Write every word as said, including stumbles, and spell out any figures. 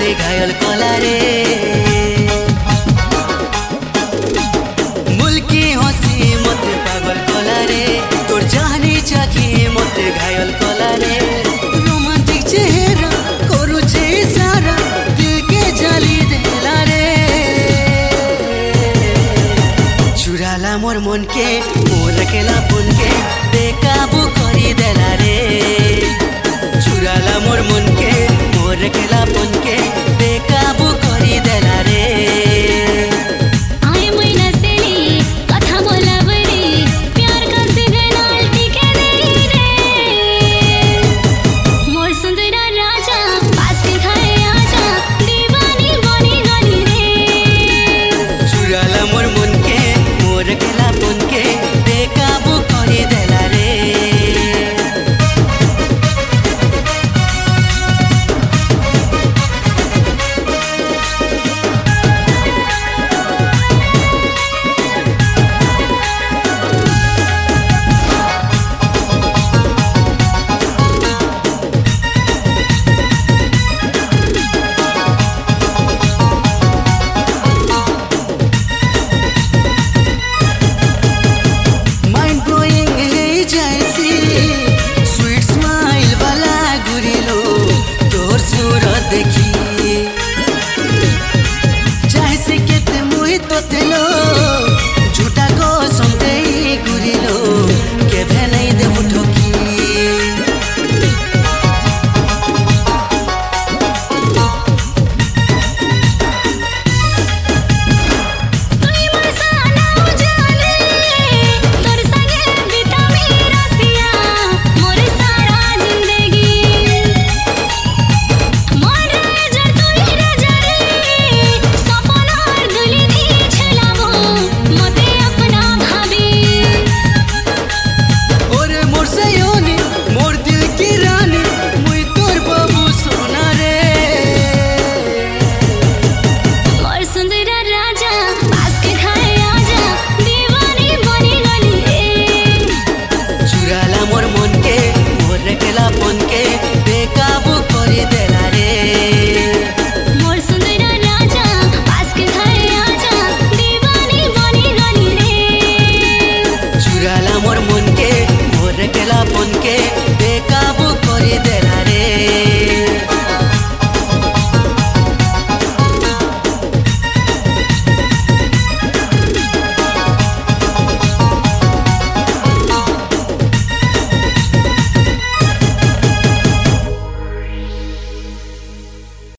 मते घायल कला रे मुल्की हसी मते पागल कला रे तोर जानी चाखी मते घायल कला रे रोमांटिक चेहरा करू छे सारा दिल के जाली देला रे चुराला मोर मन के मोर केला पुन के बेकाबू करी देला रे चुराला मोर मन के मोर केला पुन के बेकाबू करी देला रे आए मैना सेली कथा बोला बरी प्यार का सिग्नल टिके दे रे मोर सुंदर राजा पास दिखाए आजा दीवानी बनी गली रे चुराला मोर मन के मोर केला पुन के बेकाबू करी देला रे देखी चाहे से के ते मुई तो तेलो